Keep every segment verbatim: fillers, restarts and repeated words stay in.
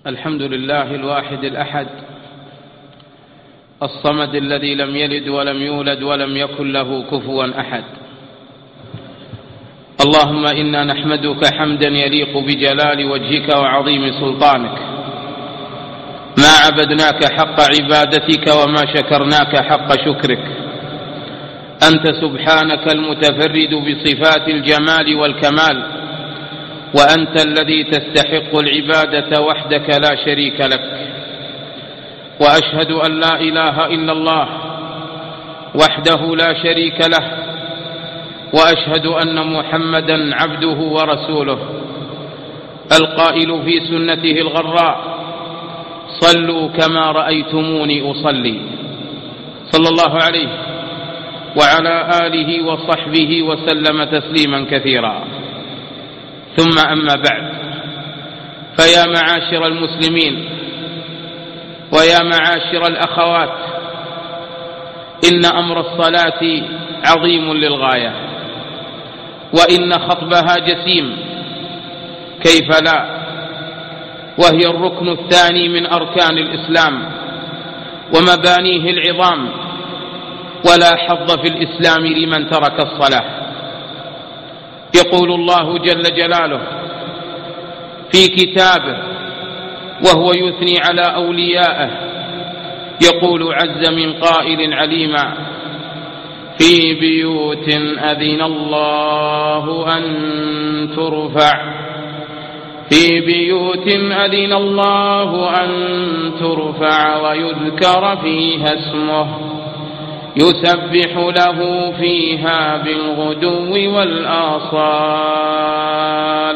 الحمد لله الواحد الأحد الصمد الذي لم يلد ولم يولد ولم يكن له كفوا أحد. اللهم إنا نحمدك حمدا يليق بجلال وجهك وعظيم سلطانك، ما عبدناك حق عبادتك وما شكرناك حق شكرك. أنت سبحانك المتفرد بصفات الجمال والكمال، وأنت الذي تستحق العبادة وحدك لا شريك لك. وأشهد أن لا إله إلا الله وحده لا شريك له، وأشهد أن محمدا عبده ورسوله القائل في سنته الغراء: صلوا كما رأيتموني أصلي. صلى الله عليه وعلى آله وصحبه وسلم تسليما كثيرا. ثم أما بعد، فيا معاشر المسلمين ويا معاشر الأخوات، إن أمر الصلاة عظيم للغاية، وإن خطبها جسيم، كيف لا، وهي الركن الثاني من أركان الإسلام ومبانيه العظام، ولا حظ في الإسلام لمن ترك الصلاة. يقول الله جل جلاله في كتابه وهو يثني على أوليائه، يقول عز من قائل عليما: في بيوت أذن الله أن ترفع في بيوت أذن الله أن ترفع ويذكر فيها اسمه يسبح له فيها بالغدو والآصال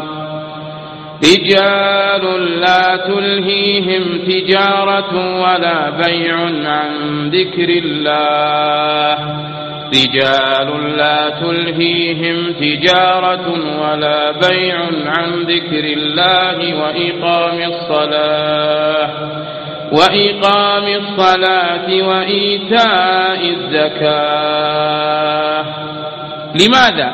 رجال لا تلهيهم تجارة ولا بيع عن ذكر الله رجال لا تلهيهم تجارة ولا بيع عن ذكر الله وإقام الصلاة وإقام الصلاة وإيتاء الزكاة. لماذا؟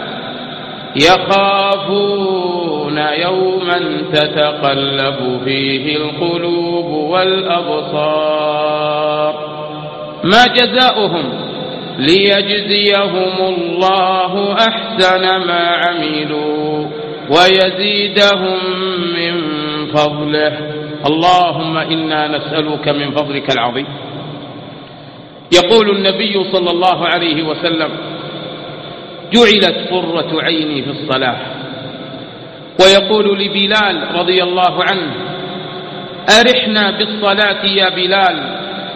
يخافون يوما تتقلب فيه القلوب والأبصار. ما جزاؤهم؟ ليجزيهم الله أحسن ما عملوا ويزيدهم من فضله. اللهم إنا نسألك من فضلك العظيم. يقول النبي صلى الله عليه وسلم: جعلت قرة عيني في الصلاة. ويقول لبلال رضي الله عنه: أرحنا بالصلاة يا بلال.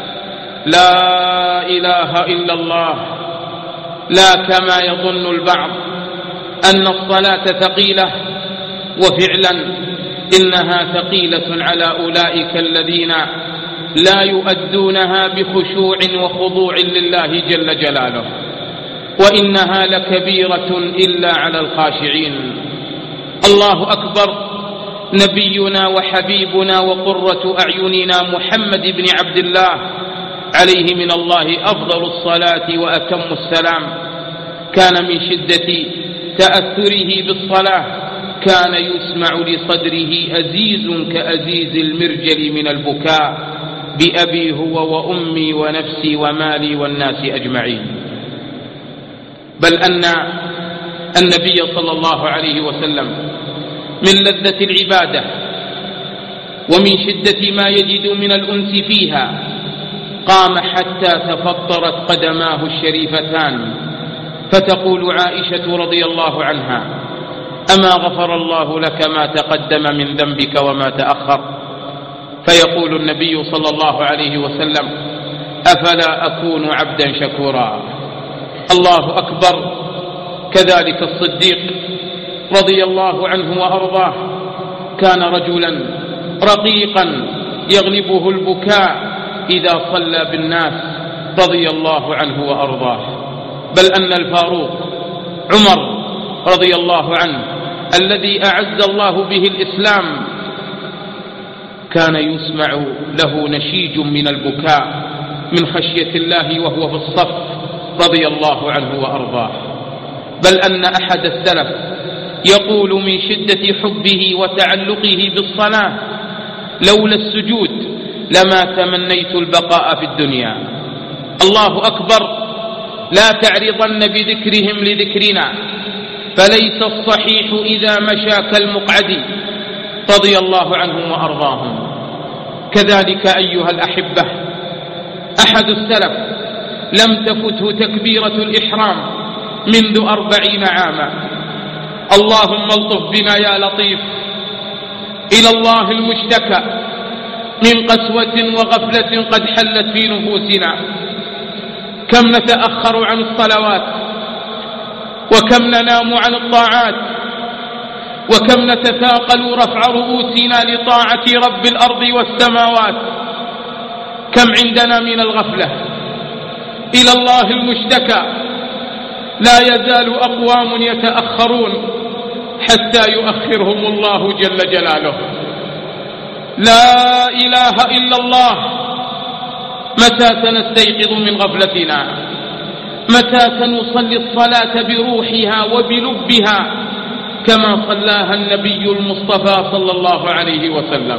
لا إله إلا الله، لا كما يظن البعض أن الصلاة ثقيلة، وفعلا إنها ثقيلة على أولئك الذين لا يؤدونها بخشوع وخضوع لله جل جلاله، وإنها لكبيرة إلا على الخاشعين. الله أكبر. نبينا وحبيبنا وقرة أعيننا محمد بن عبد الله عليه من الله أفضل الصلاة وأتم السلام، كان من شدة تأثره بالصلاة كان يسمع لصدره أزيز كأزيز المرجل من البكاء: بأبي هو وأمي ونفسي ومالي والناس أجمعين. بل أن النبي صلى الله عليه وسلم من لذة العبادة ومن شدة ما يجد من الأنس فيها قام حتى تفطرت قدماه الشريفتان، فتقول عائشة رضي الله عنها: أما غفر الله لك ما تقدم من ذنبك وما تأخر؟ فيقول النبي صلى الله عليه وسلم: أفلا أكون عبدا شكورا. الله أكبر. كذلك الصديق رضي الله عنه وأرضاه كان رجلا رقيقا يغلبه البكاء إذا صلى بالناس رضي الله عنه وأرضاه. بل أن الفاروق عمر رضي الله عنه الذي أعز الله به الإسلام كان يسمع له نشيج من البكاء من خشية الله وهو في الصف رضي الله عنه وأرضاه. بل أن أحد السلف يقول من شدة حبه وتعلقه بالصلاة: لولا السجود لما تمنيت البقاء في الدنيا. الله أكبر. لا تعرضن بذكرهم لذكرنا، فليس الصحيح إذا مشى كالمقعد، رضي الله عنهم وأرضاهم. كذلك أيها الأحبة، أحد السلف لم تفته تكبيرة الإحرام منذ أربعين عاما. اللهم الطف بنا يا لطيف. إلى الله المشتكى من قسوة وغفلة قد حلت في نفوسنا. كم نتأخر عن الصلوات، وكم ننام عن الطاعات، وكم نتثاقل رفع رؤوسنا لطاعة رب الأرض والسماوات. كم عندنا من الغفلة. إلى الله المشتكى. لا يزال أقوام يتأخرون حتى يؤخرهم الله جل جلاله. لا إله إلا الله. متى سنستيقظ من غفلتنا؟ متى سنصلي الصلاة بروحها وبلبها كما صلاها النبي المصطفى صلى الله عليه وسلم؟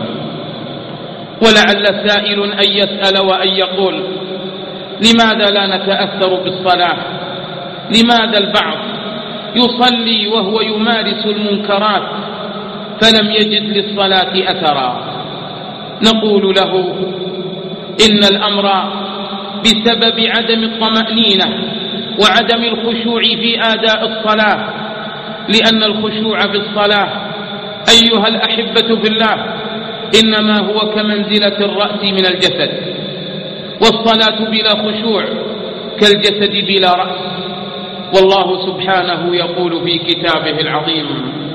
ولعل سائل أن يسأل وأن يقول: لماذا لا نتأثر بالصلاة؟ لماذا البعض يصلي وهو يمارس المنكرات فلم يجد للصلاة أثرا؟ نقول له: إن الأمر بسبب عدم الطمأنينة وعدم الخشوع في أداء الصلاة، لأن الخشوع في الصلاة أيها الأحبة في الله إنما هو كمنزلة الرأس من الجسد، والصلاة بلا خشوع كالجسد بلا رأس. والله سبحانه يقول في كتابه العظيم: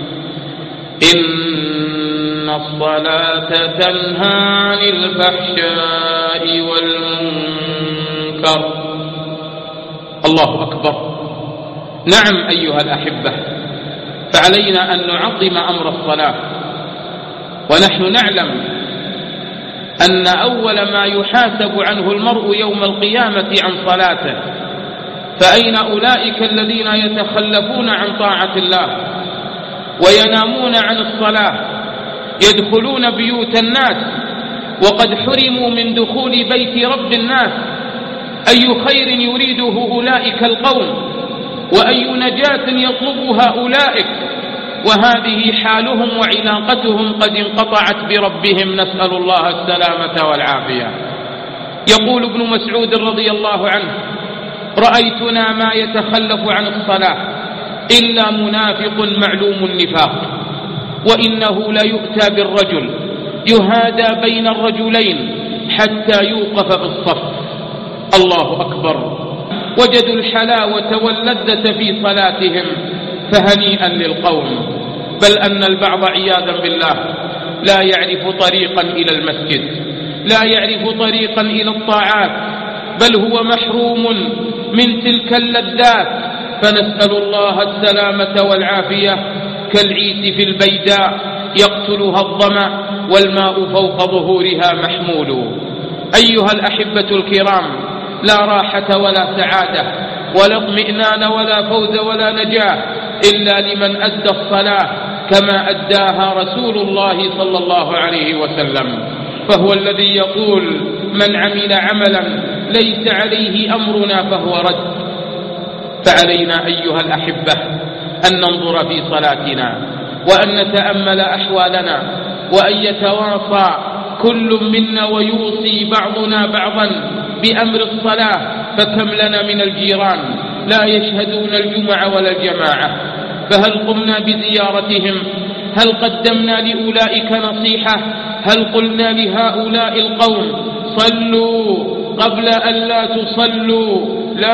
إن الصلاة تنهى عن الفحشاء والمنكر. الله أكبر. نعم أيها الأحبة، فعلينا أن نعظم أمر الصلاة، ونحن نعلم أن أول ما يحاسب عنه المرء يوم القيامة عن صلاته. فأين أولئك الذين يتخلفون عن طاعة الله وينامون عن الصلاة، يدخلون بيوت الناس وقد حرموا من دخول بيت رب الناس؟ أي خير يريده أولئك القوم، وأي نجاة يطلبها أولئك، وهذه حالهم وعلاقتهم قد انقطعت بربهم، نسأل الله السلامة والعافية. يقول ابن مسعود رضي الله عنه: رأيتنا ما يتخلف عن الصلاة إلا منافق معلوم النفاق، وإنه ليؤتى بالرجل يهادى بين الرجلين حتى يوقف في الصف. الله أكبر. وجدوا الحلاوة واللذة في صلاتهم، فهنيئا للقوم. بل أن البعض عياذا بالله لا يعرف طريقا إلى المسجد، لا يعرف طريقا إلى الطاعات، بل هو محروم من تلك اللذات، فنسأل الله السلامة والعافية. كالعيس في البيداء يقتلها الظمأ والماء فوق ظهورها محمول. أيها الأحبة الكرام، لا راحة ولا سعادة ولا اطمئنان ولا فوز ولا نجاة إلا لمن أدى الصلاة كما أداها رسول الله صلى الله عليه وسلم. فهو الذي يقول: من عمل عملا ليس عليه أمرنا فهو رد. فعلينا أيها الأحبة أن ننظر في صلاتنا، وأن نتأمل أحوالنا، وأن يتواصى كل منا ويوصي بعضنا بعضا بأمر الصلاة. فكم لنا من الجيران لا يشهدون الجمعة ولا الجماعة، فهل قمنا بزيارتهم؟ هل قدمنا لأولئك نصيحة؟ هل قلنا لهؤلاء القوم: صلوا قبل أن لا تصلوا،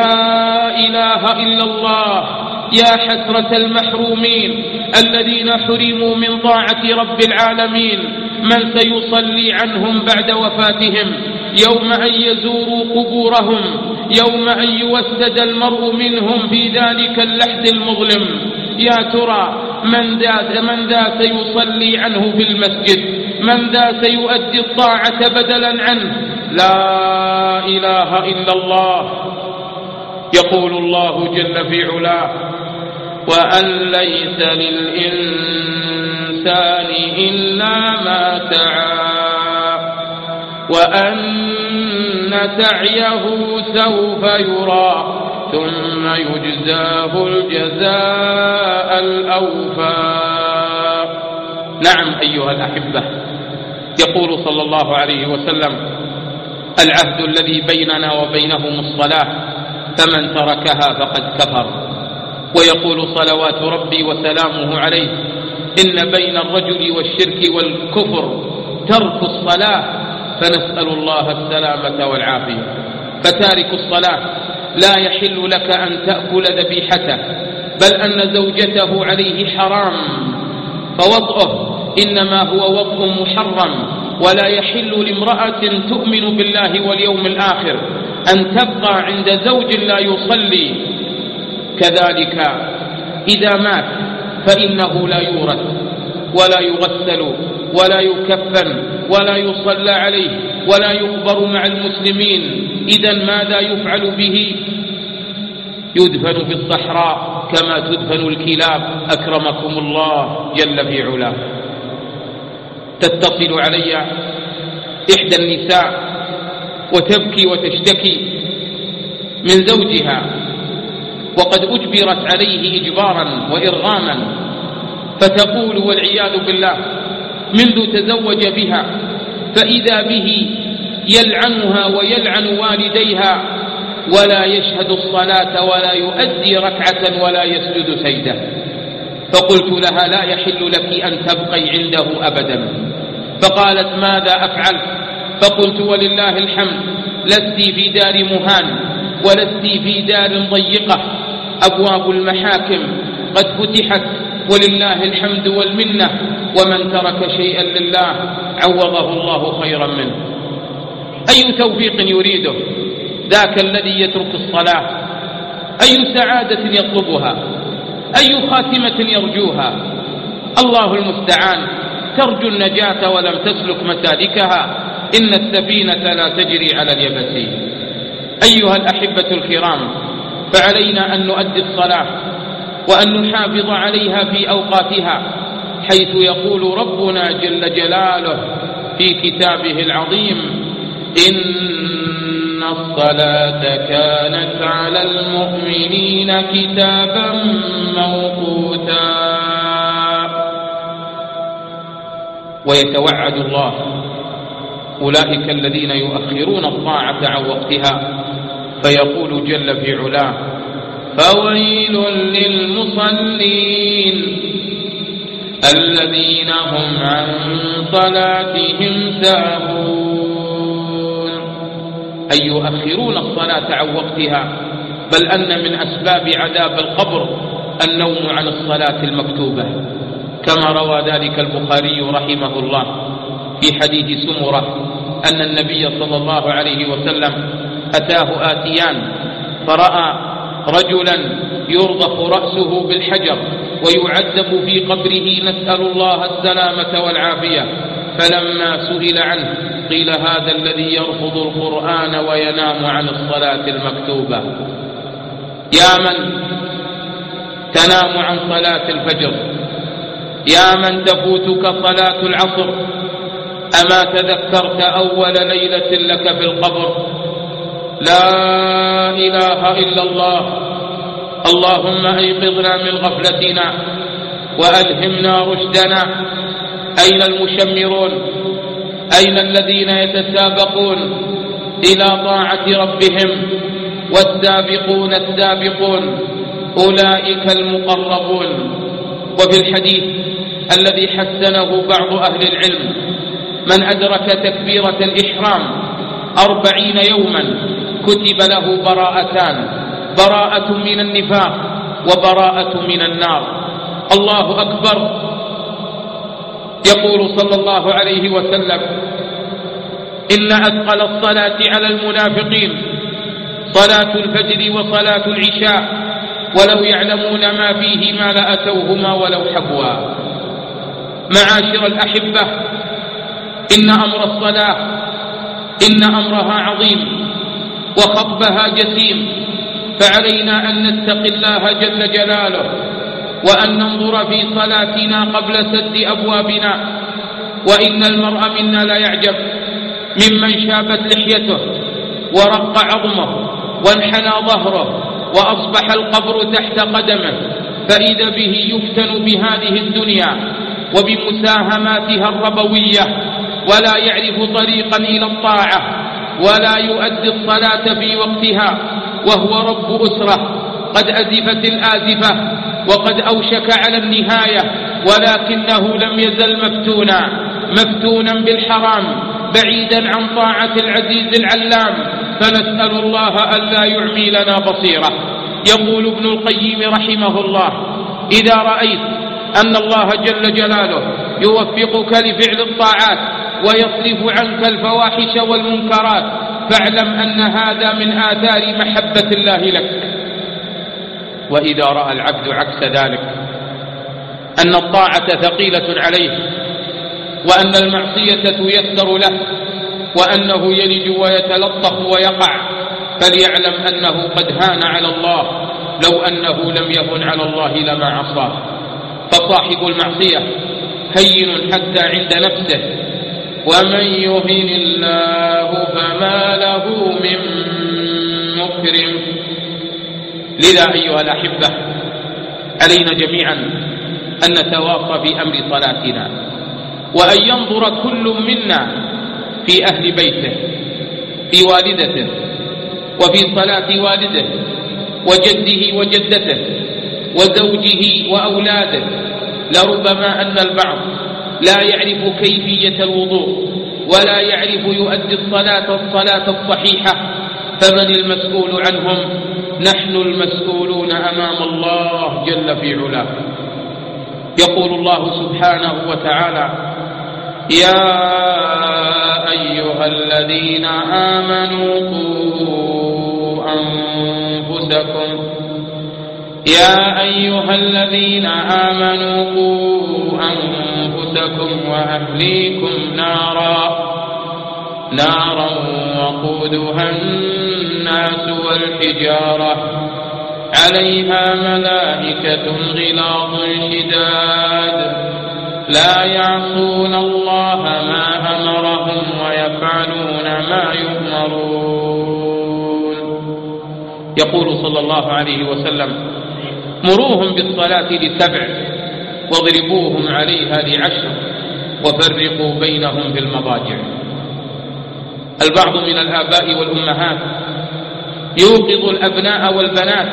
لا إله إلا الله؟ يا حسرة المحرومين الذين حرموا من طاعة رب العالمين. من سيصلي عنهم بعد وفاتهم؟ يوم أن يزوروا قبورهم، يوم أن يوسد المرء منهم في ذلك اللحد المظلم. يا ترى من ذا من ذا سيصلي عنه في المسجد؟ من ذا سيؤدي الطاعة بدلا عنه؟ لا إله إلا الله. يقول الله جل في علاه: وأن ليس للإنسان إلا ما سعى وأن سعيه سوف يرى ثم يجزاه الجزاء الأوفى. نعم أيها الأحبة، يقول صلى الله عليه وسلم: العهد الذي بيننا وبينهم الصلاة، فمن تركها فقد كفر. ويقول صلوات ربي وسلامه عليه: إن بين الرجل والشرك والكفر ترك الصلاة، فنسأل الله السلامة والعافية. فتارك الصلاة لا يحل لك أن تأكل ذبيحته، بل أن زوجته عليه حرام، فوطئه إنما هو وطء محرم. ولا يحل لامرأة تؤمن بالله واليوم الآخر أن تبقى عند زوج لا يصلي. كذلك إذا مات فإنه لا يورث ولا يغسل ولا يكفن ولا يصلى عليه ولا يقبر مع المسلمين. إذن ماذا يفعل به؟ يدفن في الصحراء كما تدفن الكلاب، أكرمكم الله جل في علاه. تتصل علي إحدى النساء وتبكي وتشتكي من زوجها، وقد أجبرت عليه إجبارا وإرغاما، فتقول والعياذ بالله منذ تزوج بها فإذا به يلعنها ويلعن والديها، ولا يشهد الصلاة ولا يؤدي ركعة ولا يسجد سجدة. فقلت لها: لا يحل لك أن تبقي عنده أبدا. فقالت: ماذا أفعل؟ فقلت: ولله الحمد، لست في دار مهان ولست في دار ضيقة، أبواب المحاكم قد فتحت ولله الحمد والمنة، ومن ترك شيئا لله عوضه الله خيرا منه. أي توفيق يريده ذاك الذي يترك الصلاة؟ أي سعادة يطلبها؟ أي خاتمة يرجوها؟ الله المستعان. ترجو النجاة ولم تسلك مسالكها، إن السفينة لا تجري على اليبس. أيها الأحبة الكرام، فعلينا أن نؤدي الصلاة وأن نحافظ عليها في أوقاتها، حيث يقول ربنا جل جلاله في كتابه العظيم: إن الصلاة كانت على المؤمنين كتابا موقوتا. ويتوعد الله أولئك الذين يؤخرون الطاعة عن وقتها، فيقول جل في علاه: فويل للمصلين الذين هم عن صلاتهم ساهون. أي يؤخرون الصلاة عن وقتها، بل أن من أسباب عذاب القبر النوم عن الصلاة المكتوبة، كما روى ذلك البخاري رحمه الله في حديث سمرة أن النبي صلى الله عليه وسلم أتاه آتيان فرأى رجلا يرضخ رأسه بالحجر ويعذب في قبره، نسأل الله السلامة والعافية. فلما سئل عنه قيل: هذا الذي يرفض القرآن وينام عن الصلاة المكتوبة. يا من تنام عن صلاة الفجر، يا من تفوتك صلاة العصر، أما تذكرت أول ليلة لك في القبر؟ لا إله إلا الله. اللهم أيقظنا من غفلتنا وألهمنا رشدنا. أين المشمرون؟ أين الذين يتسابقون إلى طاعة ربهم؟ والسابقون السابقون أولئك المقربون. وفي الحديث الذي حسنه بعض أهل العلم: من أدرك تكبيرة الإحرام أربعين يوما كتب له براءتان: براءة من النفاق وبراءة من النار. الله أكبر. يقول صلى الله عليه وسلم: إن أثقل الصلاة على المنافقين صلاة الفجر وصلاة العشاء، ولو يعلمون ما فيهما لأتوهما ولو حبوا. معاشر الأحبة، إن أمر الصلاة إن أمرها عظيم وخطبها جسيم، فعلينا أن نتقي الله جل جلاله وأن ننظر في صلاتنا قبل سد أبوابنا. وإن المرء منا لا يعجب ممن شابت لحيته ورق عظمه وانحنى ظهره وأصبح القبر تحت قدمه، فإذا به يفتن بهذه الدنيا وبمساهماتها الربوية، ولا يعرف طريقا إلى الطاعة، ولا يؤدي الصلاة في وقتها، وهو رب أسرة قد أزفت الآزفة وقد أوشك على النهاية، ولكنه لم يزل مفتونا مفتونا بالحرام بعيدا عن طاعة العزيز العلام، فنسأل الله ألا يعمي لنا بصيرة. يقول ابن القيم رحمه الله: إذا رأيت أن الله جل جلاله يوفقك لفعل الطاعات ويصرف عنك الفواحش والمنكرات، فاعلم أن هذا من آثار محبة الله لك. وإذا رأى العبد عكس ذلك، أن الطاعة ثقيلة عليه، وأن المعصية تيسر له، وأنه يلج ويتلطخ ويقع، فليعلم أنه قد هان على الله، لو أنه لم يهن على الله لما عصاه. فصاحب المعصية هين حتى عند نفسه، ومن يهن الله فما له من مكرم. لذا أيها الأحبة، علينا جميعا أن نتواصى في أمر صلاتنا، وأن ينظر كل منا في أهل بيته، في والدته، وفي صلاة والده وجده وجدته وزوجه وأولاده. لربما أن البعض لا يعرف كيفية الوضوء، ولا يعرف يؤدي الصلاة الصلاة الصحيحة، فمن المسؤول عنهم؟ نحن المسؤولون أمام الله جل في علاه. يقول الله سبحانه وتعالى: يا أيها الذين آمنوا قوا أنفسكم يا أيها الذين آمنوا قوا أنفسكم وأهليكم نارا نارا وقودها الناس والحجارة عليها ملائكة غلاظ شداد لا يعصون الله ما أمرهم ويفعلون ما يؤمرون. يقول صلى الله عليه وسلم: مروهم بالصلاة لسبع واضربوهم عليها لعشر وفرقوا بينهم في المضاجع. البعض من الآباء والأمهات يوقظ الأبناء والبنات،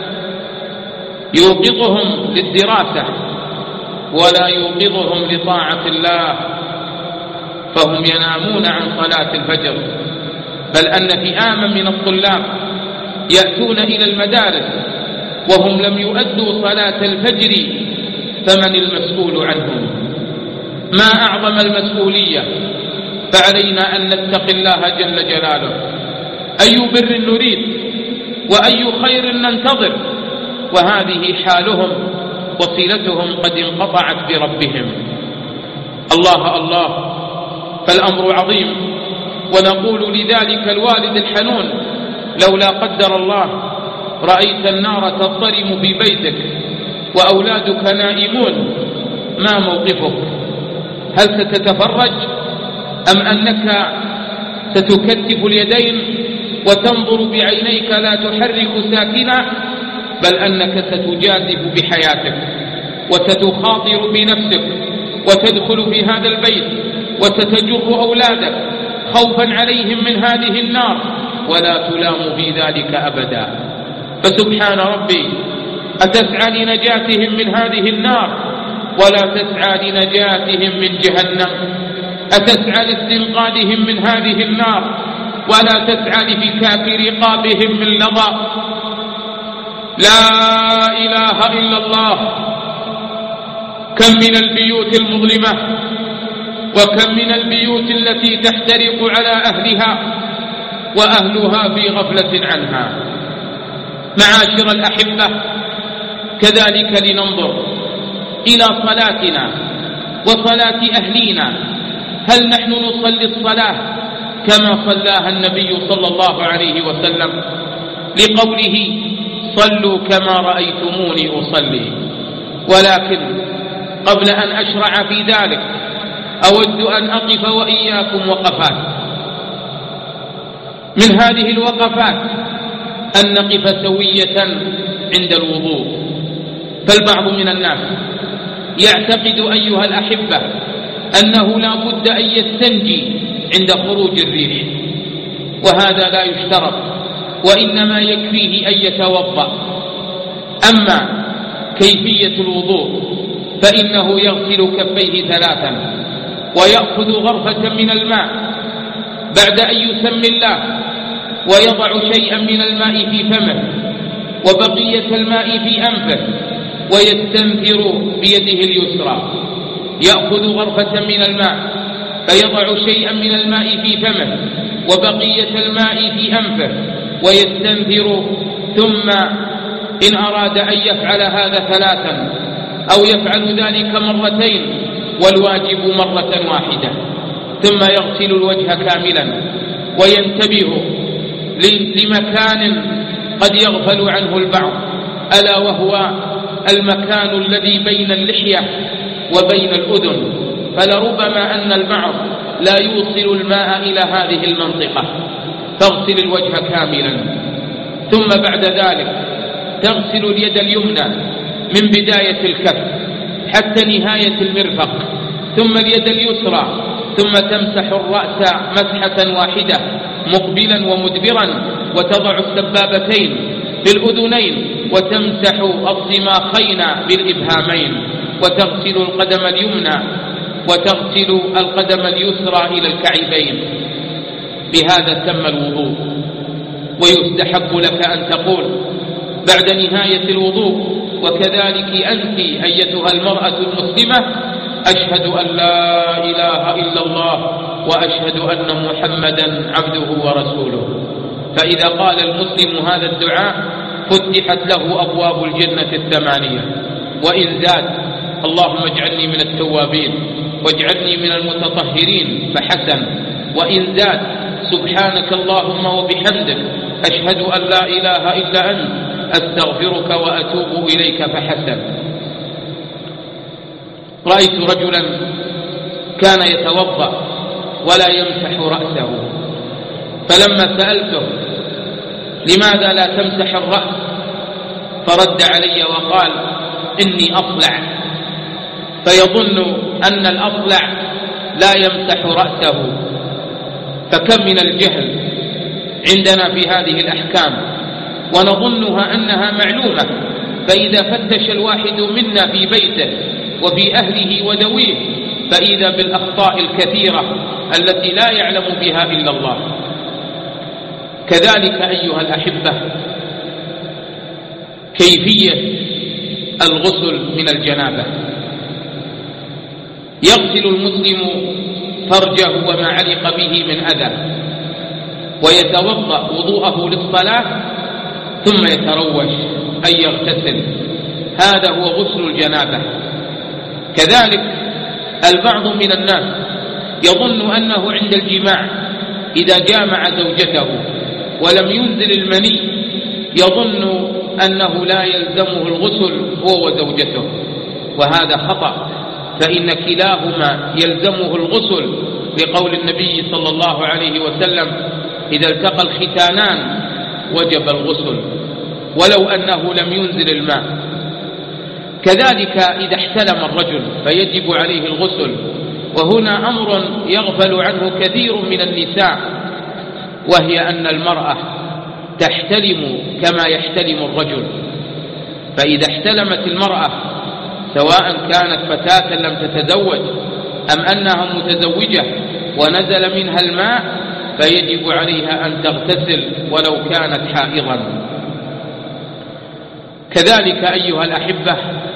يوقظهم للدراسة ولا يوقظهم لطاعة الله، فهم ينامون عن صلاة الفجر، بل أن فئاما من الطلاب يأتون إلى المدارس وهم لم يؤدوا صلاة الفجر، فمن المسؤول عنهم؟ ما أعظم المسؤولية. فعلينا أن نتقي الله جل جلاله. أي بر نريد وأي خير ننتظر، وهذه حالهم وصلتهم قد انقطعت بربهم. الله الله، فالأمر عظيم. ونقول لذلك الوالد الحنون: لولا قدر الله رأيت النار تضطرم في بيتك وأولادك نائمون، ما موقفك؟ هل ستتفرج أم أنك ستكتف اليدين وتنظر بعينيك لا تحرك ساكنا؟ بل أنك ستجازف بحياتك وستخاطر بنفسك وتدخل في هذا البيت وستجر أولادك خوفا عليهم من هذه النار، ولا تلام في ذلك أبدا. فسبحان ربي، أتسعى لنجاتهم من هذه النار ولا تسعى لنجاتهم من جهنم؟ أتسعى لاستنقاذهم من هذه النار ولا تسعى لفكاك رقابهم من لظى؟ لا إله إلا الله. كم من البيوت المظلمة، وكم من البيوت التي تحترق على أهلها وأهلها في غفلة عنها. معاشر الأحبة، كذلك لننظر إلى صلاتنا وصلاة أهلينا. هل نحن نصلي الصلاة كما صلاها النبي صلى الله عليه وسلم، لقوله: صلوا كما رأيتموني أصلي؟ ولكن قبل أن أشرع في ذلك أود أن أقف وإياكم وقفات من هذه الوقفات أن نقف سوية عند الوضوء. فالبعض من الناس يعتقد أيها الأحبة أنه لا بد أن يستنجي عند خروج الريح، وهذا لا يشترط، وإنما يكفيه أن يتوضأ. أما كيفية الوضوء فإنه يغسل كفيه ثلاثا ويأخذ غرفة من الماء بعد أن يسمي الله، ويضع شيئا من الماء في فمه وبقية الماء في أنفه، ويستنثر بيده اليسرى. يأخذ غرفة من الماء فيضع شيئا من الماء في فمه وبقية الماء في أنفه ويستنثر، ثم إن أراد أن يفعل هذا ثلاثا أو يفعل ذلك مرتين، والواجب مرة واحدة، ثم يغسل الوجه كاملا وينتبه لمكان قد يغفل عنه البعض، ألا وهو المكان الذي بين اللحية وبين الأذن، فلربما أن البعض لا يوصل الماء إلى هذه المنطقة، فاغسل الوجه كاملا. ثم بعد ذلك تغسل اليد اليمنى من بداية الكف حتى نهاية المرفق، ثم اليد اليسرى، ثم تمسح الرأس مسحة واحدة مقبلا ومدبرا، وتضع السبابتين في الأذنين، وتمسح الصماخين بالإبهامين، وتغسل القدم اليمنى وتغسل القدم اليسرى إلى الكعبين. بهذا تم الوضوء. ويستحب لك أن تقول بعد نهاية الوضوء وكذلك أنت أيتها المرأة المسلمة: أشهد أن لا إله إلا الله وأشهد أن محمدا عبده ورسوله. فإذا قال المسلم هذا الدعاء فتحت له أبواب الجنة الثمانية. وإن زاد: اللهم اجعلني من التوابين واجعلني من المتطهرين، فحسن. وإن زاد: سبحانك اللهم وبحمدك أشهد أن لا إله إلا أنت أستغفرك وأتوب إليك، فحسن. رأيت رجلا كان يتوضأ ولا يمسح رأسه، فلما سألته: لماذا لا تمسح الرأس؟ فرد علي وقال: إني أصلع. فيظن أن الأصلع لا يمسح رأسه. فكم من الجهل عندنا في هذه الأحكام، ونظنها أنها معلومة. فإذا فتش الواحد منا في بيته وفي أهله ودويه فإذا بالأخطاء الكثيرة التي لا يعلم بها إلا الله. كذلك أيها الأحبة كيفية الغسل من الجنابة: يغسل المسلم فرجه وما علق به من أذى، ويتوضأ وضوءه للصلاة، ثم يتروش أي يغتسل. هذا هو غسل الجنابة. كذلك البعض من الناس يظن أنه عند الجماع إذا جامع زوجته ولم ينزل المني يظن أنه لا يلزمه الغسل هو وزوجته، وهذا خطأ، فإن كلاهما يلزمه الغسل، لقول النبي صلى الله عليه وسلم: إذا التقى الختانان وجب الغسل ولو أنه لم ينزل الماء. كذلك إذا احتلم الرجل فيجب عليه الغسل، وهنا أمر يغفل عنه كثير من النساء، وهي أن المرأة تحتلم كما يحتلم الرجل. فإذا احتلمت المرأة سواء كانت فتاة لم تتزوج أم أنها متزوجة ونزل منها الماء فيجب عليها أن تغتسل ولو كانت حائضا. كذلك أيها الأحبة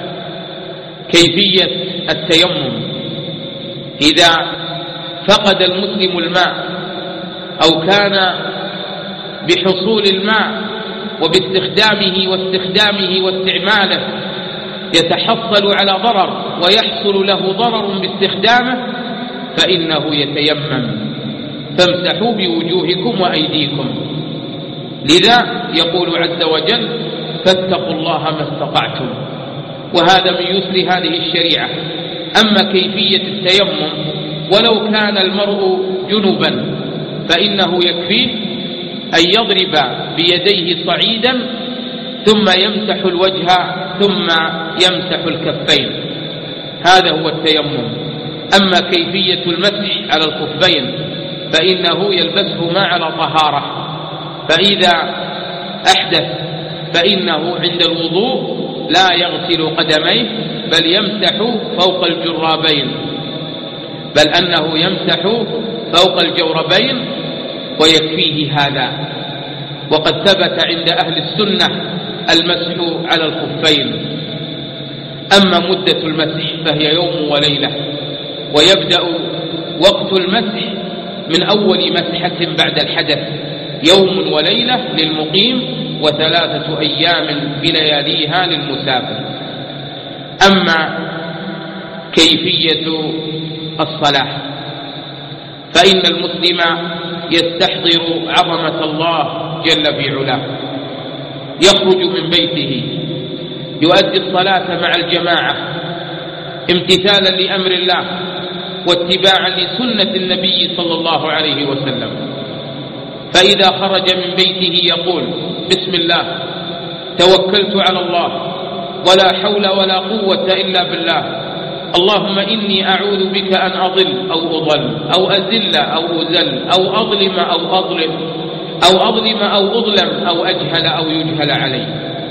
كيفية التيمم: إذا فقد المسلم الماء أو كان بحصول الماء وباستخدامه واستخدامه واستعماله يتحصل على ضرر ويحصل له ضرر باستخدامه فإنه يتيمم. فامسحوا بوجوهكم وأيديكم. لذا يقول عز وجل: فاتقوا الله ما استطعتم. وهذا من يسر هذه الشريعة. أما كيفية التيمم ولو كان المرء جنبا فإنه يكفيه أن يضرب بيديه صعيدا ثم يمسح الوجه ثم يمسح الكفين، هذا هو التيمم. أما كيفية المسح على الخفين فإنه يلبسهما على طهارة، فإذا أحدث فإنه عند الوضوء لا يغسل قدميه بل يمسح فوق الجرابين، بل أنه يمسح فوق الجوربين ويكفيه هذا. وقد ثبت عند أهل السنة المسح على الخفين. أما مدة المسح فهي يوم وليلة، ويبدأ وقت المسح من أول مسحة بعد الحدث، يوم وليلة للمقيم وثلاثة أيام بلياليها للمسافر. أما كيفية الصلاة فإن المسلم يستحضر عظمة الله جل في علاه، يخرج من بيته يؤدي الصلاة مع الجماعة امتثالا لأمر الله واتباعا لسنة النبي صلى الله عليه وسلم. فإذا خرج من بيته يقول بسم الله توكلت على الله ولا حول ولا قوة إلا بالله، اللهم إني أعوذ بك أن أضل أو أضل أو أزل أو أزل أو أظلم أو أظلم أو أظلم أو أظلم أو أجهل أو يجهل علي.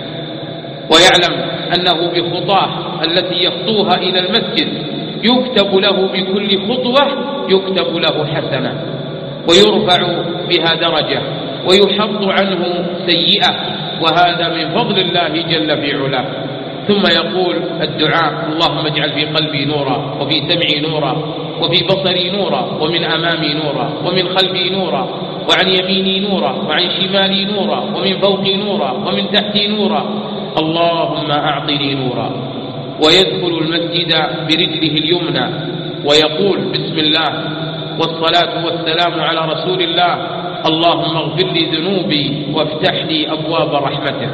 ويعلم أنه بخطاه التي يخطوها إلى المسجد يكتب له بكل خطوة يكتب له حسنة ويرفع بها درجة ويحط عنه سيئة، وهذا من فضل الله جل في علاه. ثم يقول الدعاء اللهم اجعل في قلبي نورا وفي سمعي نورا وفي بصري نورا ومن أمامي نورا ومن خلفي نورا وعن يميني نورا وعن شمالي نورا ومن فوقي نورا ومن تحتي نورا، اللهم أعطني نورا. ويدخل المسجد برجله اليمنى ويقول بسم الله والصلاة والسلام على رسول الله، اللهم اغفر لي ذنوبي وافتح لي أبواب رحمتك.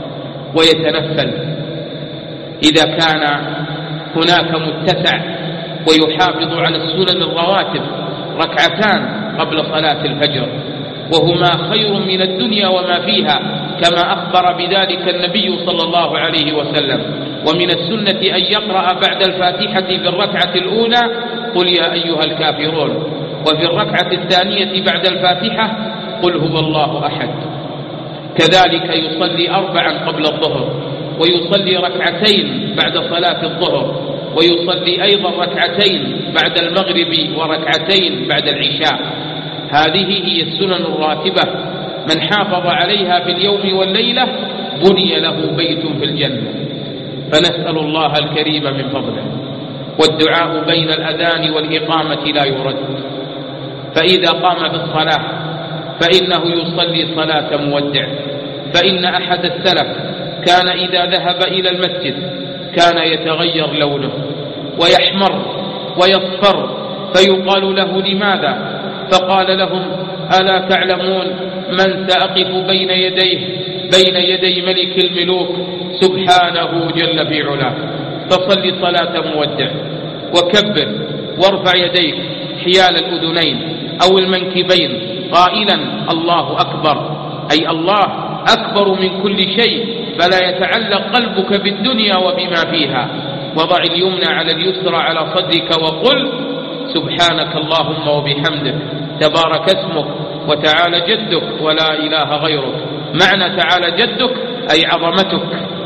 ويتنفل إذا كان هناك متسع، ويحافظ على السنن الرواتب ركعتان قبل صلاة الفجر، وهما خير من الدنيا وما فيها كما أخبر بذلك النبي صلى الله عليه وسلم. ومن السنة أن يقرأ بعد الفاتحة في الركعة الأولى قل يا أيها الكافرون، وفي الركعة الثانية بعد الفاتحة قل هو الله أحد. كذلك يصلي أربعا قبل الظهر، ويصلي ركعتين بعد صلاة الظهر، ويصلي أيضا ركعتين بعد المغرب وركعتين بعد العشاء. هذه هي السنن الراتبة، من حافظ عليها في اليوم والليلة بني له بيت في الجنة. فنسأل الله الكريم من فضله. والدعاء بين الأذان والإقامة لا يرد. فإذا قام بالصلاة فإنه يصلي صلاة مودع. فإن أحد السلف كان إذا ذهب إلى المسجد كان يتغير لونه ويحمر ويصفر، فيقال له لماذا؟ فقال لهم ألا تعلمون من سأقف بين يديه بين يدي ملك الملوك سبحانه جل في علاه. فصل صلاة مودع وكبر وارفع يديك حيال الأذنين أو المنكبين قائلا الله أكبر، أي الله أكبر من كل شيء، فلا يتعلق قلبك بالدنيا وبما فيها. وضع اليمنى على اليسرى على صدرك وقل سبحانك اللهم وبحمدك تبارك اسمك وتعالى جدك ولا إله غيرك. معنى تعالى جدك أي عظمتك.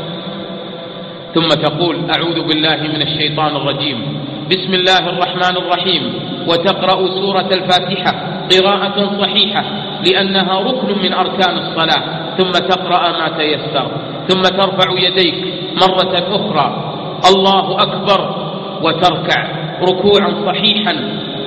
ثم تقول أعوذ بالله من الشيطان الرجيم، بسم الله الرحمن الرحيم، وتقرأ سورة الفاتحة قراءة صحيحة لأنها ركن من أركان الصلاة، ثم تقرأ ما تيسر، ثم ترفع يديك مرة أخرى الله أكبر وتركع ركوعا صحيحا،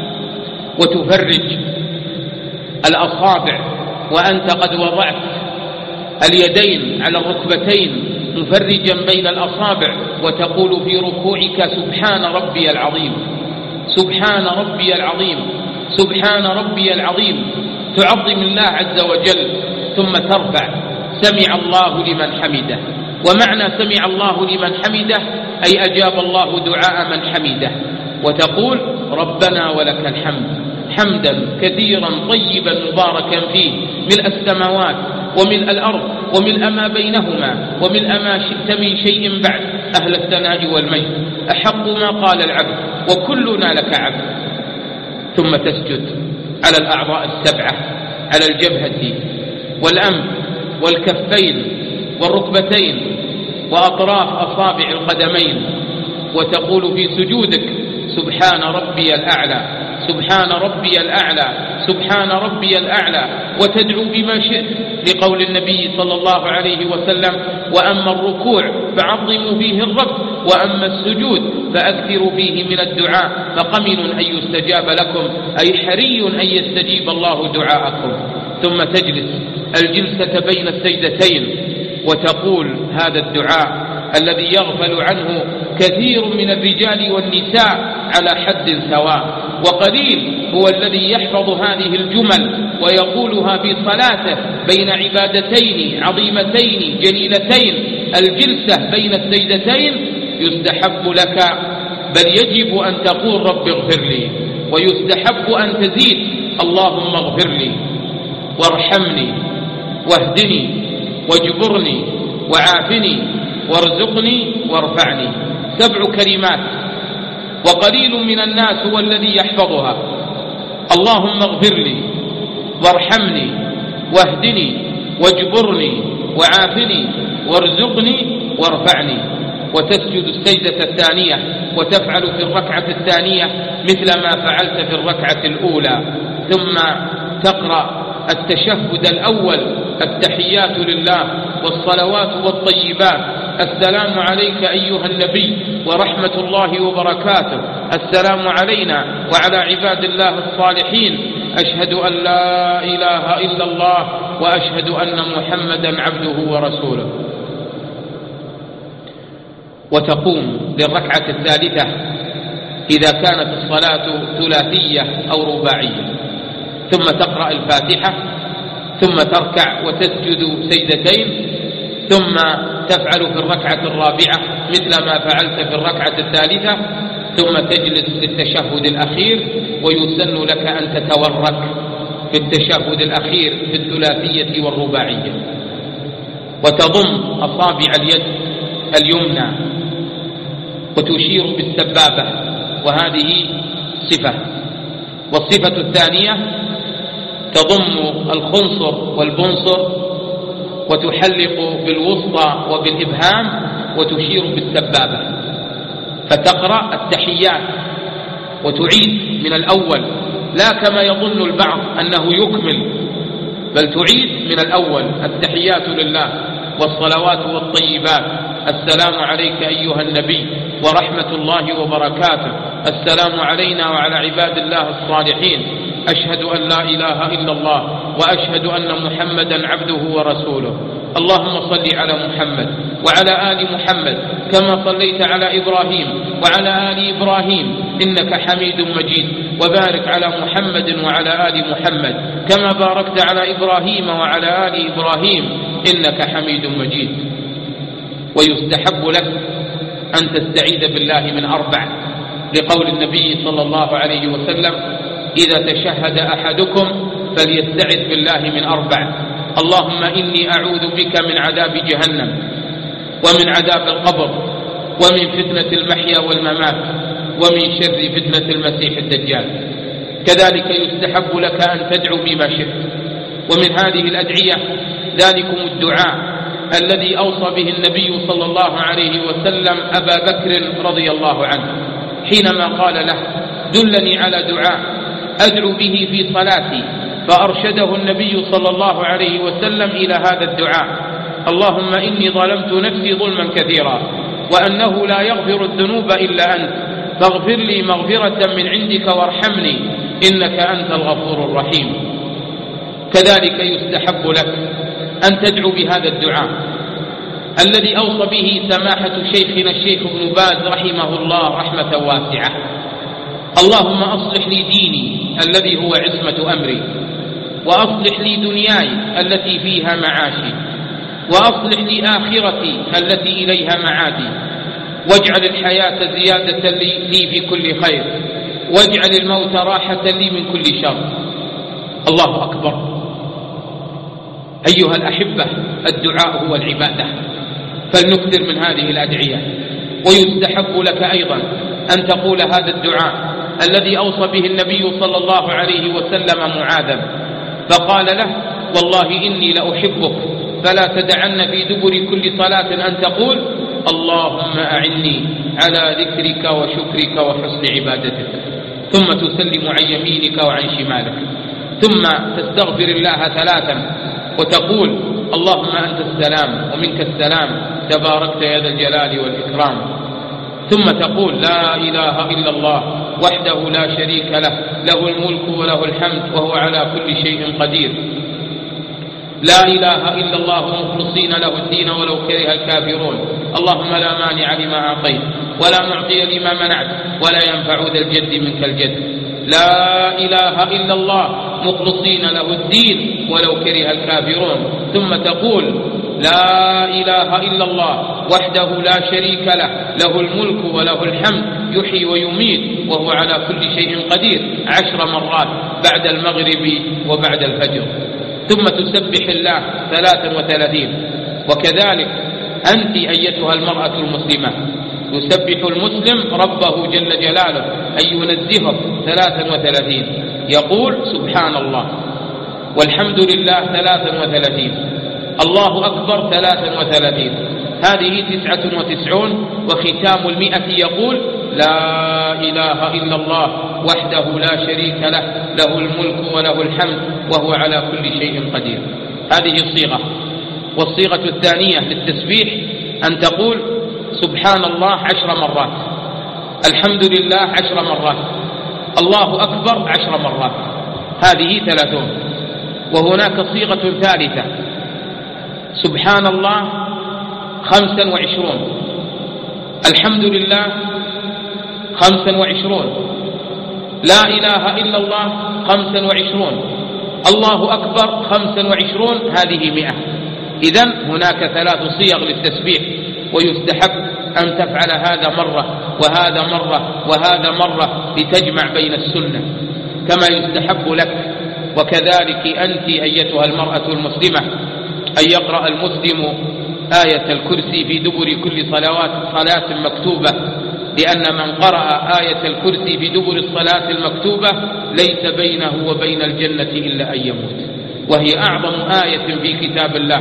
وتفرج الأصابع وأنت قد وضعت اليدين على الركبتين مفرجا بين الأصابع، وتقول في ركوعك سبحان ربي العظيم سبحان ربي العظيم سبحان ربي العظيم، تعظم الله عز وجل. ثم ترفع سمع الله لمن حمده. ومعنى سمع الله لمن حمده أي أجاب الله دعاء من حمده، وتقول ربنا ولك الحمد حمدا كثيرا طيبا مباركا فيه ملء السماوات وملء الأرض وملء ما بينهما وملء ما شئت من شيء بعد، أهل الثناء والمجد، أحق ما قال العبد وكلنا لك عبد. ثم تسجد على الأعضاء السبعة، على الجبهة والأنف والكفين والركبتين وأطراف أصابع القدمين، وتقول في سجودك سبحان ربي الأعلى، سبحان ربي الأعلى، سبحان ربي الأعلى، وتدعو بما شئت، لقول النبي صلى الله عليه وسلم: وأما الركوع فعظموا فيه الرب، وأما السجود فأكثروا فيه من الدعاء، فقمن أن يستجاب لكم، أي حري أن يستجيب الله دعاءكم. ثم تجلس الجلسة بين السجدتين وتقول هذا الدعاء الذي يغفل عنه كثير من الرجال والنساء على حد سواء، وقليل هو الذي يحفظ هذه الجمل ويقولها في صلاته بين عبادتين عظيمتين جليلتين، الجلسة بين السجدتين. يستحب لك بل يجب أن تقول رب اغفر لي، ويستحب أن تزيد اللهم اغفر لي وارحمني واهدني واجبرني وعافني وارزقني وارفعني. سبع كلمات، وقليل من الناس هو الذي يحفظها: اللهم اغفر لي وارحمني واهدني واجبرني وعافني وارزقني وارفعني. وتسجد السجدة الثانية وتفعل في الركعة الثانية مثل ما فعلت في الركعة الأولى، ثم تقرأ التشهد الأول: التحيات لله والصلوات والطيبات، السلام عليك أيها النبي ورحمة الله وبركاته، السلام علينا وعلى عباد الله الصالحين، أشهد أن لا إله إلا الله وأشهد أن محمدا عبده ورسوله. وتقوم للركعة الثالثة إذا كانت الصلاة ثلاثية أو رباعية، ثم تقرأ الفاتحة، ثم تركع وتسجد سجدتين، ثم تفعل في الركعة الرابعة مثل ما فعلت في الركعة الثالثة، ثم تجلس للتشهد الأخير. ويسن لك أن تتورك في التشهد الأخير في الثلاثية والرباعية، وتضم أصابع اليد اليمنى وتشير بالسبابة، وهذه صفة. والصفة الثانية تضم الخنصر والبنصر وتحلق بالوسطى وبالإبهام وتشير بالسبابة، فتقرأ التحيات وتعيد من الأول، لا كما يظن البعض أنه يكمل، بل تعيد من الأول: التحيات لله والصلوات والطيبات، السلام عليك أيها النبي ورحمة الله وبركاته، السلام علينا وعلى عباد الله الصالحين، أشهد أن لا إله إلا الله وأشهد أن محمدا عبده ورسوله. اللهم صل على محمد وعلى آل محمد كما صليت على إبراهيم وعلى آل إبراهيم إنك حميد مجيد، وبارك على محمد وعلى آل محمد كما باركت على إبراهيم وعلى آل إبراهيم إنك حميد مجيد. ويستحب لك أن تستعيذ بالله من أربع، لقول النبي صلى الله عليه وسلم: إذا تشهد أحدكم فليستعذ بالله من أربع: اللهم إني أعوذ بك من عذاب جهنم ومن عذاب القبر ومن فتنة المحيا والممات ومن شر فتنة المسيح الدجال. كذلك يستحب لك أن تدعو بما شئت. ومن هذه الأدعية ذلكم الدعاء الذي أوصى به النبي صلى الله عليه وسلم أبا بكر رضي الله عنه حينما قال له: دلني على دعاء أدعو به في صلاتي، فأرشده النبي صلى الله عليه وسلم إلى هذا الدعاء: اللهم إني ظلمت نفسي ظلما كثيرا وأنه لا يغفر الذنوب إلا أنت، فاغفر لي مغفرة من عندك وارحمني إنك أنت الغفور الرحيم. كذلك يستحب لك أن تدعو بهذا الدعاء الذي أوصى به سماحة شيخنا الشيخ ابن باز رحمه الله رحمة واسعة: اللهم أصلح لي ديني الذي هو عصمة أمري، وأصلح لي دنياي التي فيها معاشي، وأصلح لي آخرتي التي إليها معادي، واجعل الحياة زيادة لي في كل خير، واجعل الموت راحة لي من كل شر. الله أكبر. أيها الأحبة، الدعاء هو العبادة، فلنكثر من هذه الأدعية. ويستحب لك أيضا أن تقول هذا الدعاء الذي أوصى به النبي صلى الله عليه وسلم معاذا، فقال له: والله إني لأحبك فلا تدعن في دبر كل صلاة أن تقول: اللهم أعني على ذكرك وشكرك وحسن عبادتك، ثم تسلم عن يمينك وعن شمالك، ثم تستغفر الله ثلاثا وتقول: اللهم أنت السلام ومنك السلام تباركت يا ذا الجلال والإكرام، ثم تقول: لا إله إلا الله وحده لا شريك له، له الملك وله الحمد وهو على كل شيء قدير، لا إله إلا الله مخلصين له الدين ولو كره الكافرون، اللهم لا مانع لما أعطيت ولا معطي لما منعت ولا ينفع ذا الجد منك الجد، لا إله إلا الله مخلصين له الدين ولو كره الكافرون، ثم تقول: لا إله إلا الله وحده لا شريك له، له الملك وله الحمد يحيي ويميت وهو على كل شيء قدير، عشر مرات بعد المغرب وبعد الفجر، ثم تسبح الله ثلاثا وثلاثين. وكذلك أنت أيتها المرأة المسلمة يسبح المسلم ربه جل جلاله أي ينزهه ثلاثا وثلاثين، يقول: سبحان الله والحمد لله ثلاثا وثلاثين، الله أكبر ثلاثا وثلاثين، هذه تسعة وتسعون. وختام المئة يقول: لا إله إلا الله وحده لا شريك له، له الملك وله الحمد وهو على كل شيء قدير. هذه الصيغة. والصيغة الثانية للتسبيح أن تقول: سبحان الله عشر مرات، الحمد لله عشر مرات، الله أكبر عشر مرات، هذه ثلاثون. وهناك صيغة ثالثة: سبحان الله خمسا وعشرون، الحمد لله خمسا وعشرون، لا إله إلا الله خمسا وعشرون، الله أكبر خمسا وعشرون، هذه مئة. إذن هناك ثلاث صيغ للتسبيح، ويستحب أن تفعل هذا مرة وهذا مرة وهذا مرة لتجمع بين السنة كما يستحب لك. وكذلك أنت أيتها المرأة المسلمة أن يقرأ المسلم آية الكرسي في دبر كل صلوات صلاة مكتوبة، لأن من قرأ آية الكرسي في دبر الصلاة المكتوبة ليس بينه وبين الجنة إلا أن يموت، وهي أعظم آية في كتاب الله.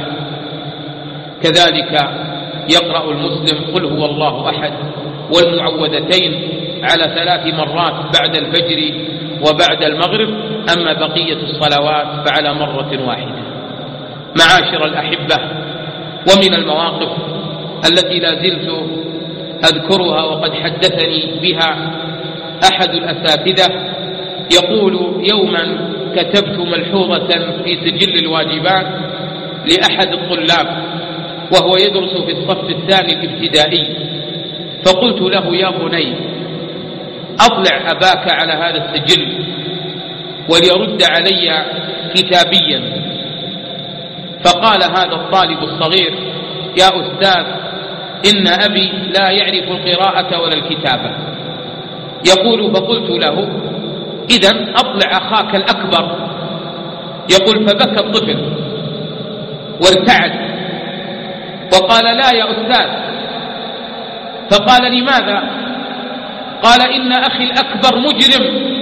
كذلك يقرأ المسلم قل هو الله أحد والمعوذتين على ثلاث مرات بعد الفجر وبعد المغرب، أما بقية الصلوات فعلى مرة واحدة. معاشر الأحبة، ومن المواقف التي لا زلت أذكرها وقد حدثني بها أحد الأساتذة، يقول: يوما كتبت ملحوظة في سجل الواجبات لأحد الطلاب وهو يدرس في الصف الثاني الابتدائي، فقلت له: يا بني أطلع أباك على هذا السجل وليرد علي كتابيا. فقال هذا الطالب الصغير: يا أستاذ، إن أبي لا يعرف القراءة ولا الكتابة. يقول: فقلت له: إذن أطلع أخاك الأكبر. يقول: فبكى الطفل وارتعد وقال: لا يا أستاذ. فقال: لماذا؟ قال: إن أخي الأكبر مجرم.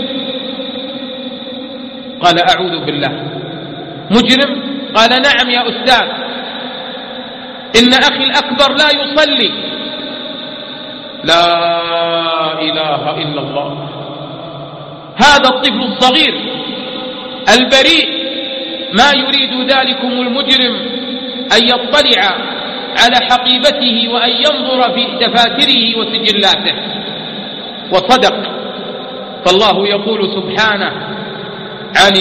قال: أعوذ بالله، مجرم؟ قال: نعم يا أستاذ، إن أخي الأكبر لا يصلي. لا إله إلا الله. هذا الطفل الصغير البريء ما يريد ذلكم المجرم أن يطلع على حقيبته وأن ينظر في دفاتره وسجلاته. وصدق، فالله يقول سبحانه: عن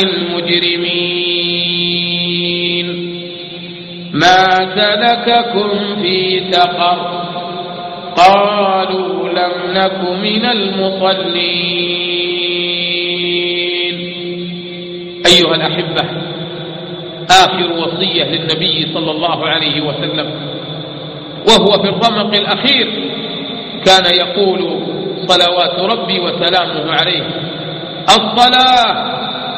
المجرمين ما سلككم في سقر قالوا لم نك من المصلين. أيها الأحبة، آخر وصية للنبي صلى الله عليه وسلم وهو في الرمق الأخير كان يقول صلوات ربي وسلامه عليه. الصلاة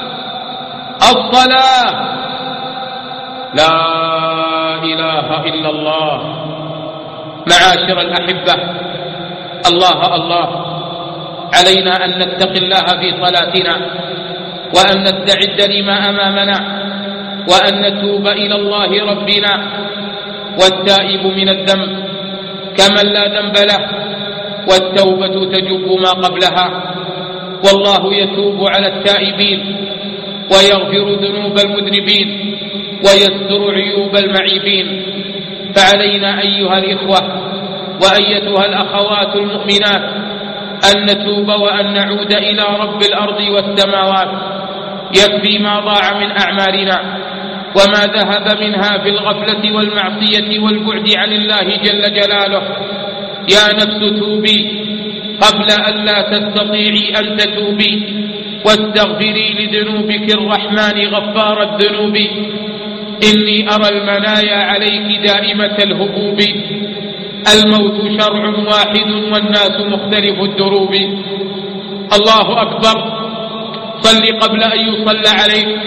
الصلاة لا إله إلا الله. معاشر الأحبة، الله الله علينا أن نتقي الله في صلاتنا، وأن نستعد لما أمامنا، وأن نتوب إلى الله ربنا. والتائب من الذنب كمن لا ذنب له، والتوبة تجب ما قبلها. والله يتوب على التائبين ويغفر ذنوب المذنبين ويستر عيوب المعيبين. فعلينا أيها الإخوة وأيتها الأخوات المؤمنات أن نتوب وأن نعود إلى رب الأرض والسماوات. يكفي ما ضاع من أعمالنا وما ذهب منها في الغفلة والمعصية والبعد عن الله جل جلاله. يا نفس توبي قبل أن لا تستطيعي أن تتوبي، واستغفري لذنوبك الرحمن غفار الذنوب. إني أرى المنايا عليك دائمة الهبوب، الموت شرع واحد والناس مختلف الدروب. الله أكبر، صل قبل أن يصلى عليك.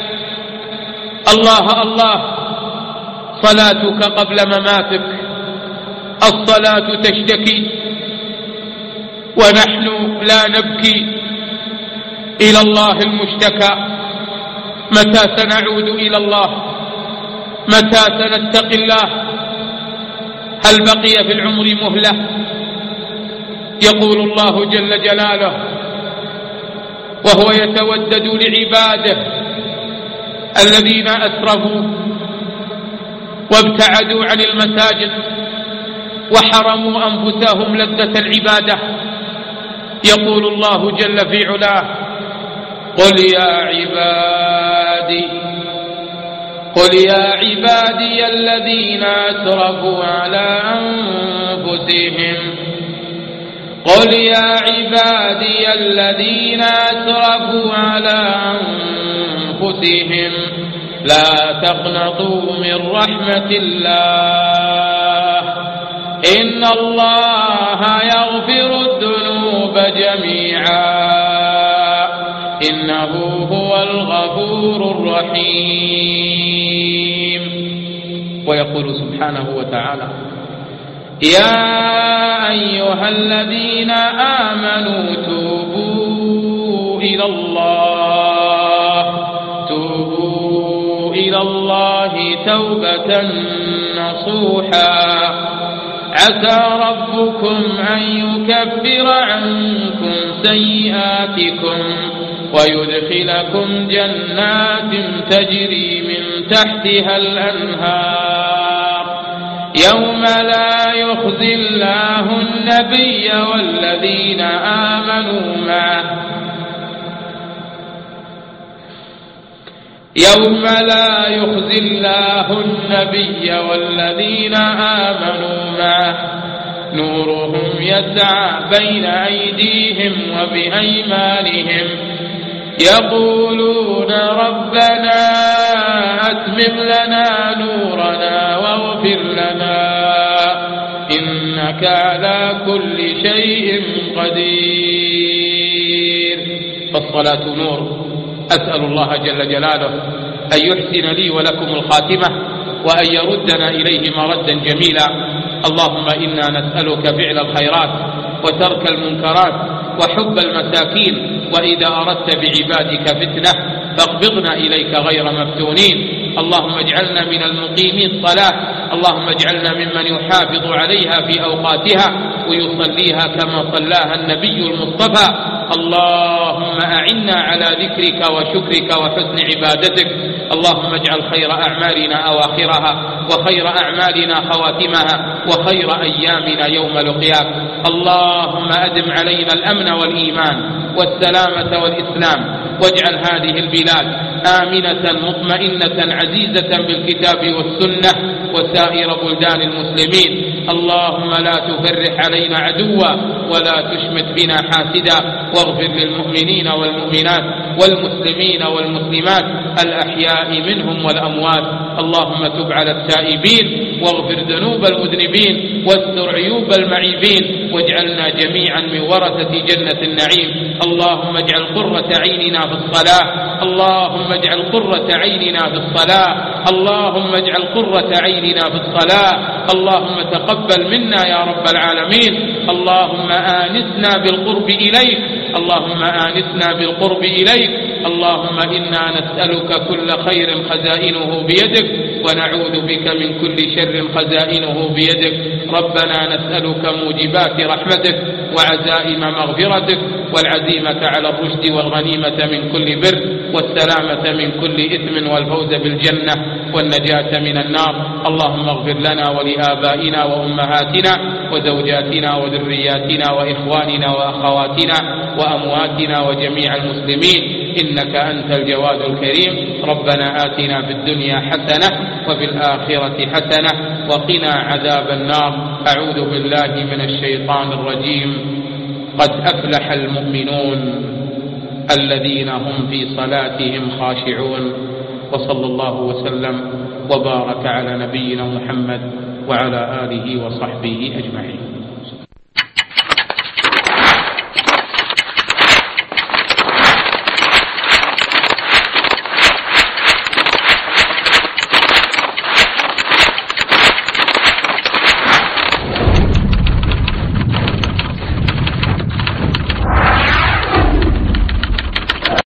الله الله، صلاتك قبل مماتك. الصلاة تشتكي ونحن لا نبكي، إلى الله المشتكى. متى سنعود إلى الله؟ متى سنتقي الله؟ هل بقي في العمر مهلة؟ يقول الله جل جلاله وهو يتودد لعباده الذين أسرفوا وابتعدوا عن المساجد وحرموا أنفسهم لذة العبادة. يقول الله جل في علاه قل يا عبادي قل يا عبادي الذين أسرفوا على أنفسهم قل يا عبادي الذين أسرفوا على أنفسهم لا تقنطوا من رحمة الله إن الله يغفر الذنوب جميعا إنه هو الغفور الرحيم. ويقول سبحانه وتعالى يا أيها الذين آمنوا توبوا إلى الله توبوا إلى الله توبة نصوحا عسى ربكم أن يكفر عنكم سيئاتكم ويدخلكم جنات تجري من تحتها الأنهار يوم لا يخزي الله النبي والذين آمنوا معه يوم لا يخزي الله النبي والذين آمنوا معه نورهم يسعى بين أيديهم وبأيمانهم يقولون ربنا أتمم لنا نورنا واغفر لنا إنك على كل شيء قدير. فالصلاة نور. أسأل الله جل جلاله أن يحسن لي ولكم الخاتمة وأن يردنا إليه مردا جميلا. اللهم إنا نسألك فعل الخيرات وترك المنكرات وحب المساكين وإذا أردت بعبادك فتنة فاقبضنا إليك غير مفتونين. اللهم اجعلنا من المقيمين الصلاة. اللهم اجعلنا ممن يحافظ عليها في أوقاتها ويصليها كما صلاها النبي المصطفى. اللهم أعنا على ذكرك وشكرك وحسن عبادتك. اللهم اجعل خير أعمالنا أواخرها وخير أعمالنا خواتمها وخير أيامنا يوم لقياك. اللهم أدم علينا الأمن والإيمان والسلامة والإسلام واجعل هذه البلاد آمنة مطمئنة عزيزة بالكتاب والسنة وسائر بلدان المسلمين. اللهم لا تفرح علينا عدوا ولا تشمت بنا حاسدا واغفر للمؤمنين والمؤمنات والمسلمين والمسلمات الأحياء منهم والأموات اللهم تب على التائبين واغفر ذنوب المذنبين واستر عيوب المعيبين واجعلنا جميعا من ورثة جنة النعيم. اللهم اجعل قرة عيننا في الصلاة اللهم اجعل قرة عيننا في الصلاة اللهم اجعل قرة عيننا في الصلاة. اللهم تقبل منا يا رب العالمين. اللهم آنسنا بالقرب إليك اللهم آنسنا بالقرب إليك. اللهم إنا نسألك كل خير خزائنه بيدك ونعوذ بك من كل شر خزائنه بيدك. ربنا نسألك موجبات رحمتك وعزائم مغفرتك والعزيمة على الرشد والغنيمة من كل بر والسلامة من كل إثم والفوز بالجنة والنجاة من النار. اللهم اغفر لنا ولآبائنا وأمهاتنا وزوجاتنا وذرياتنا وإخواننا وأخواتنا وأمواتنا وجميع المسلمين إنك أنت الجواد الكريم. ربنا آتنا في الدنيا حسنة وفي الآخرة حسنة وقنا عذاب النار. أعوذ بالله من الشيطان الرجيم. قد أفلح المؤمنون الذين هم في صلاتهم خاشعون. وصلى الله وسلم وبارك على نبينا محمد وعلى آله وصحبه أجمعين.